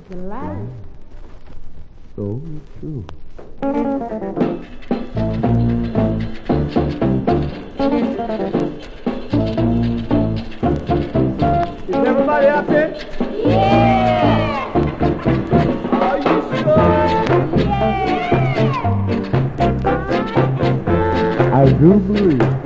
the light. So true. Is everybody happy? Yeah! Are you sure? Yeah! I do believe.